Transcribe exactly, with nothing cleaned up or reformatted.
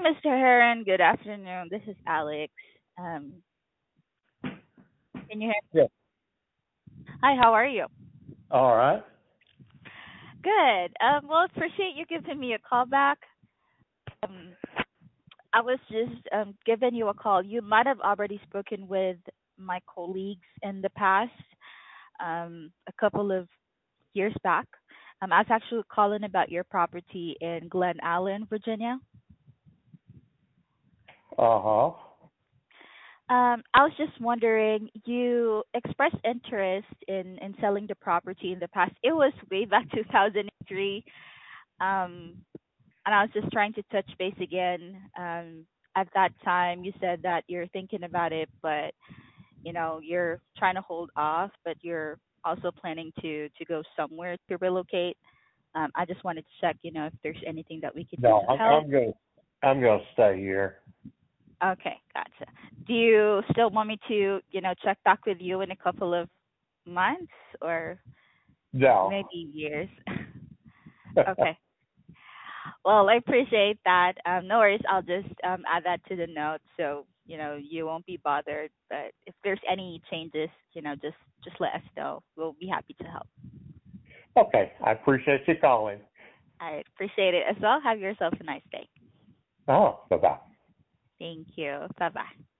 mister Heron. Good afternoon. This is Alex. Um, can you hear Yeah. me? Hi, how are you? All right. Good. Um, well, appreciate you giving me a call back. Um, I was just um, giving you a call. You might have already spoken with my colleagues in the past, um, a couple of years back. Um, I was actually calling about your property in Glen Allen, Virginia. Uh-huh. Um, I was just wondering, you expressed interest in in selling the property in the past. It was way back two thousand three. Um, and I was just trying to touch base again. Um, at that time, you said that you're thinking about it, but you know, you're trying to hold off, but you're also planning to to go somewhere to relocate. Um, I just wanted to check, you know, if there's anything that we could do No, to I'm help. I'm gonna I'm gonna stay here. Okay, gotcha. Do you still want me to, you know, check back with you in a couple of months or No. maybe years? Okay. Well, I appreciate that. Um, no worries. I'll just um, add that to the note so you know you won't be bothered. But if there's any changes, you know, just just let us know. We'll be happy to help. Okay. I appreciate you calling. I appreciate it as well. Have yourself a nice day. Oh, bye bye. Thank you. Bye bye.